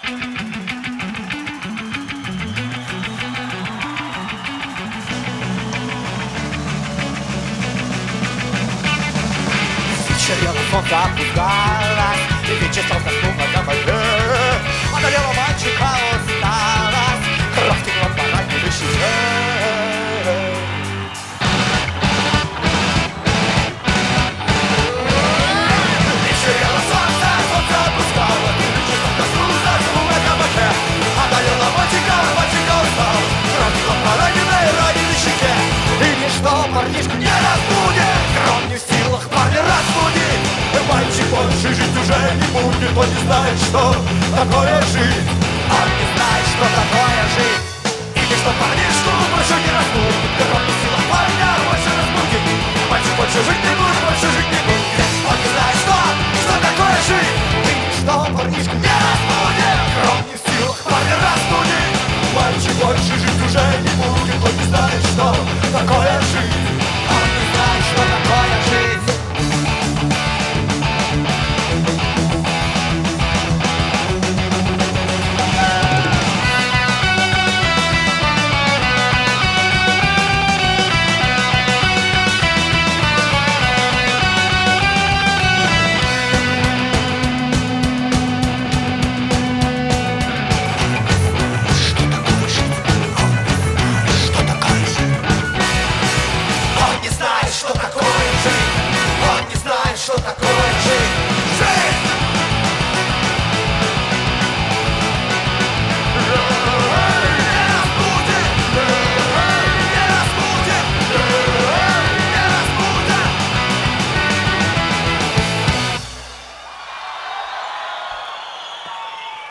Вечерело, солнце опускалось, и вечером заснула на воде. Одолела мальчика усталость, кровь текла по ранней щеке. Вечерело, солнце опускалось, и вечером заснула на воде. Одолела мальчика усталость, кровь текла по ранней щеке. И ничто парнишку не разбудит, кровь не в силах парня разбудить. Мальчик больше жить уже не будет, он не знает, что такое жить. Он не знает, что такое жить. И ничто парнишку больше не разбудит, кровь не в силах парня больше разбудить. Мальчик больше жить не будет, больше жить не будет. Он не знает, что такое жить. И ничто парнишку не разбудит, кровь не в силах парня разбудить. Мальчик больше жить уже не будет, он не знает, что такое жить.